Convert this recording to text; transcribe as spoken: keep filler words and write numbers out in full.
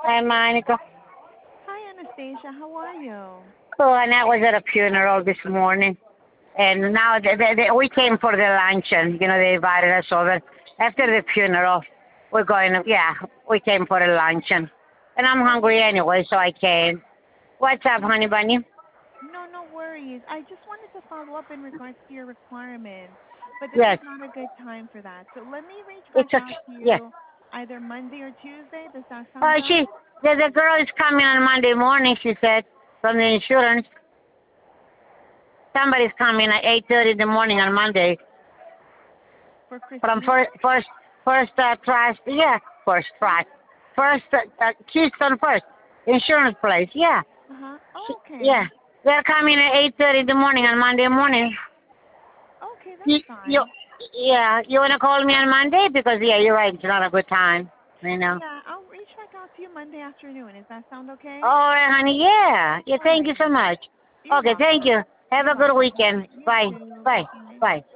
Hi, Monica. Hi, Anastasia. How are you? Oh, and I was at a funeral this morning, and now they, they, they, we came for the luncheon. You know, they invited us over. After the funeral, we're going. To, yeah, we came for a luncheon, and I'm Oh, hungry anyway, so I came. What's up, oh, honey bunny? no, no worries. I just wanted to follow up in regards to your requirements, but this is Yes, not a good time for that. So let me reach back it's okay. out to Yes. you either Monday or Tuesday. Does that Oh, sound good? she. The, the girl is coming on Monday morning. She said from the insurance. Somebody's coming at eight thirty in the morning on Monday For from Christina? first first first uh, trust. Yeah, first trust. First uh, uh, Keystone First insurance place. Yeah, Uh-huh. She- Oh, yeah. okay. They're coming at eight thirty in the morning on Monday morning. Okay, You, that's you, fine. yeah. You wanna call me on Monday because yeah, you're right. It's not a good time. You know. Yeah, I'll reach back out to you Monday afternoon. Does that sound okay? All right, honey. Yeah. Yeah. All Thank right. you so much. You're Okay. Thank welcome. you. Have You're a good welcome. weekend. You Bye. too. Bye. Bye-bye. Bye.